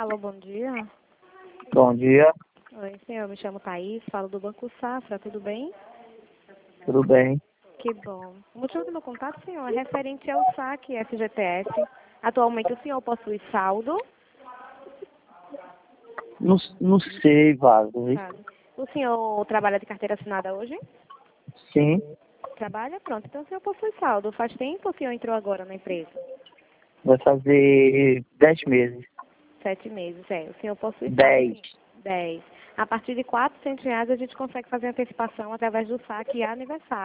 Alô, bom dia. Bom dia, Oi, senhor, me chamo Thaís, falo do Banco Safra, tudo bem? tudo bem? Que bom. O motivo do meu contato, senhor, é referente ao saque FGTS. Atualmente o senhor possui saldo, Não sei, Vago. sabe? O senhor trabalha de carteira assinada hoje? Sim, Trabalha? Pronto, então o senhor possui saldo. Faz tempo o senhor entrou agora na empresa? vai fazer 10 meses. 7 meses, é. O senhor possui saldo, 10. sim. 10. A partir de R$ 400 a gente consegue fazer antecipação através do saque aniversário.